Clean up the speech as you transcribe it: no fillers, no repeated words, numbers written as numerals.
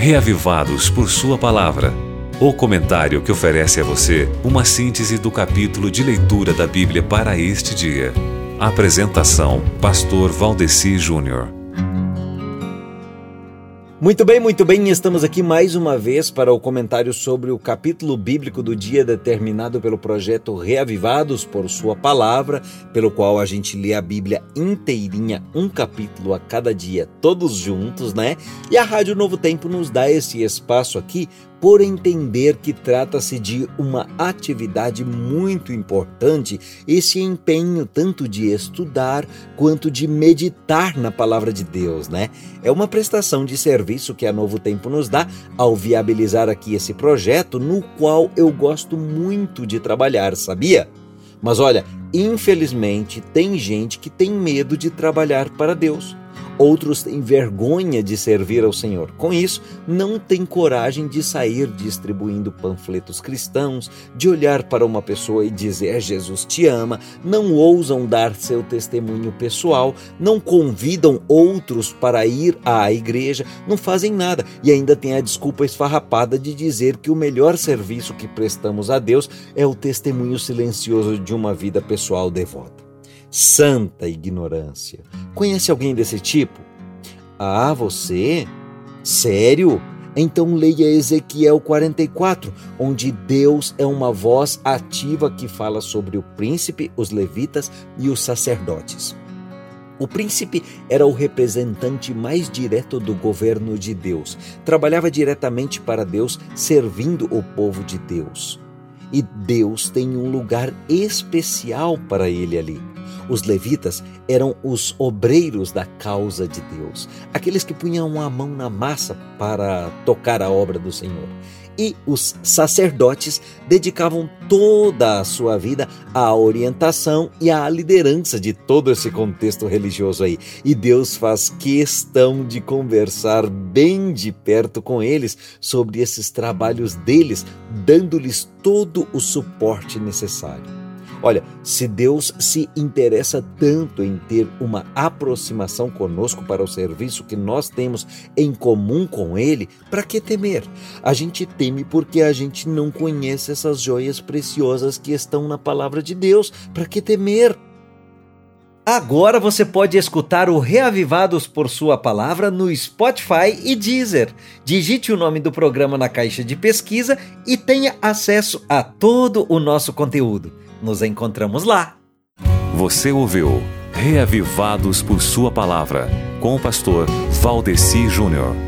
Reavivados por Sua Palavra. O comentário que oferece a você uma síntese do capítulo de leitura da Bíblia para este dia. Apresentação: Pastor Valdeci Júnior. Muito bem, estamos aqui mais uma vez para o comentário sobre o capítulo bíblico do dia determinado pelo projeto Reavivados por Sua Palavra, pelo qual a gente lê a Bíblia inteirinha, um capítulo a cada dia, todos juntos, né? E a Rádio Novo Tempo nos dá esse espaço aqui por entender que trata-se de uma atividade muito importante, esse empenho tanto de estudar quanto de meditar na Palavra de Deus, né? É uma prestação de serviço que a Novo Tempo nos dá ao viabilizar aqui esse projeto, no qual eu gosto muito de trabalhar, sabia? Mas olha, infelizmente tem gente que tem medo de trabalhar para Deus. Outros têm vergonha de servir ao Senhor. Com isso, não têm coragem de sair distribuindo panfletos cristãos, de olhar para uma pessoa e dizer Jesus te ama, não ousam dar seu testemunho pessoal, não convidam outros para ir à igreja, não fazem nada e ainda tem a desculpa esfarrapada de dizer que o melhor serviço que prestamos a Deus é o testemunho silencioso de uma vida pessoal devota. Santa ignorância. Conhece alguém desse tipo? Ah, você? Sério? Então leia Ezequiel 44, onde Deus é uma voz ativa que fala sobre o príncipe, os levitas e os sacerdotes. O príncipe era o representante mais direto do governo de Deus. Trabalhava diretamente para Deus, servindo o povo de Deus. E Deus tem um lugar especial para ele ali. Os levitas eram os obreiros da causa de Deus, aqueles que punham a mão na massa para tocar a obra do Senhor. E os sacerdotes dedicavam toda a sua vida à orientação e à liderança de todo esse contexto religioso aí. E Deus faz questão de conversar bem de perto com eles sobre esses trabalhos deles, dando-lhes todo o suporte necessário. Olha, se Deus se interessa tanto em ter uma aproximação conosco para o serviço que nós temos em comum com Ele, para que temer? A gente teme porque a gente não conhece essas joias preciosas que estão na Palavra de Deus. Para que temer? Agora você pode escutar o Reavivados por Sua Palavra no Spotify e Deezer. Digite o nome do programa na caixa de pesquisa e tenha acesso a todo o nosso conteúdo. Nos encontramos lá. Você ouviu Reavivados por Sua Palavra, com o pastor Valdeci Júnior.